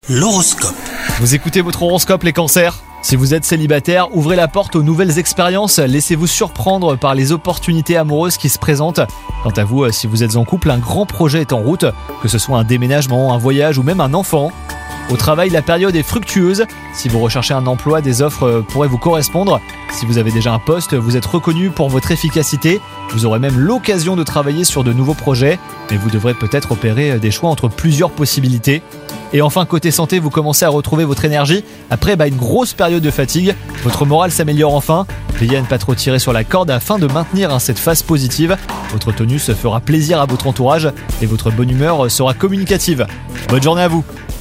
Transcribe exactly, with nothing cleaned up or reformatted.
L'horoscope. Vous écoutez votre horoscope les cancers ? Si vous êtes célibataire, ouvrez la porte aux nouvelles expériences, laissez-vous surprendre par les opportunités amoureuses qui se présentent. Quant à vous, si vous êtes en couple, un grand projet est en route, que ce soit un déménagement, un voyage ou même un enfant. Au travail, la période est fructueuse. Si vous recherchez un emploi, des offres pourraient vous correspondre. Si vous avez déjà un poste, vous êtes reconnu pour votre efficacité. Vous aurez même l'occasion de travailler sur de nouveaux projets, mais vous devrez peut-être opérer des choix entre plusieurs possibilités. Et enfin, côté santé, vous commencez à retrouver votre énergie. Après bah, une grosse période de fatigue, votre morale s'améliore enfin. Veillez à ne pas trop tirer sur la corde afin de maintenir hein, cette phase positive. Votre tenue se fera plaisir à votre entourage et votre bonne humeur sera communicative. Bonne journée à vous!